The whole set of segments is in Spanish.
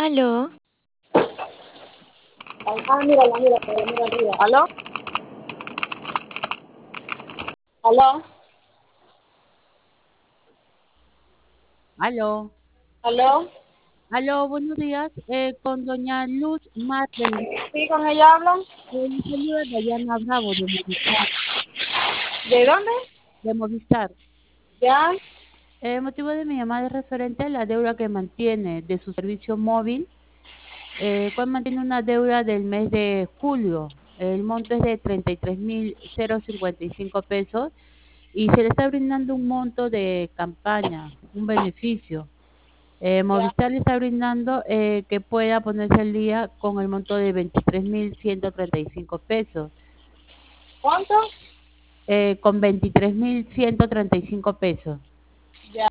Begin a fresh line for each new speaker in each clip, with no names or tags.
Aló,
Mira arriba. ¿Aló? ¿Aló?
Aló,
¿Aló?
aló, buenos días. Con doña Luz Marley,
¿Sí, con ella hablan?
le saluda Dayana Bravo
¿De dónde?
de Movistar.
¿Ya?
El motivo de mi llamada es referente a la deuda que mantiene de su servicio móvil, cual mantiene una deuda del mes de julio. El monto es de 33.055 pesos y se le está brindando un monto de campaña, un beneficio.
¿Ya?
Movistar le está brindando que pueda ponerse al día con el monto de 23.135 pesos.
¿Cuánto?
Con 23.135 pesos.
¿Ya?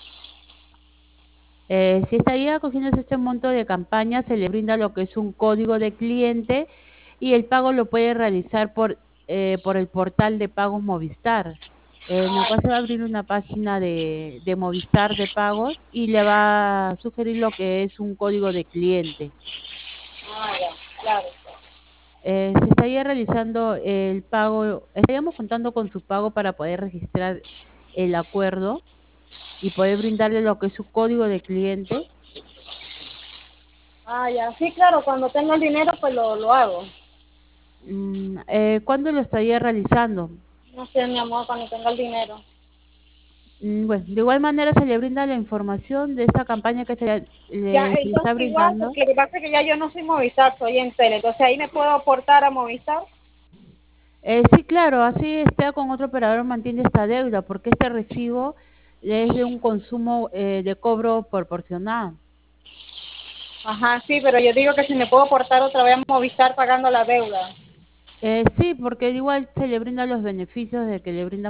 Si estaría cogiendo este monto de campaña, se le brinda lo que es un código de cliente y el pago lo puede realizar por el portal de pagos Movistar, en el cual se va a abrir una página de Movistar de pagos y le va a sugerir lo que es un código de cliente.
Ya, claro.
Se estaría realizando el pago, estaríamos contando con su pago para poder registrar el acuerdo y poder brindarle lo que es su código de cliente.
Ya. Sí, claro, cuando tengo el dinero, pues lo hago.
¿Cuándo lo estaría realizando?
No sé, mi amor, cuando tenga el dinero.
Bueno, de igual manera se le brinda la información de esta campaña que
Ya,
se le está
entonces igual,
brindando.
porque lo que pasa es que ya yo no soy Movistar, soy Entel, entonces ahí me puedo aportar a Movistar.
Sí, claro, así está con otro operador mantiene esta deuda, porque este recibo es de un consumo de cobro proporcional.
Ajá, sí, pero yo digo que si me puedo aportar otra vez a Movistar pagando la deuda.
Sí, porque igual se le brinda los beneficios de que le brinda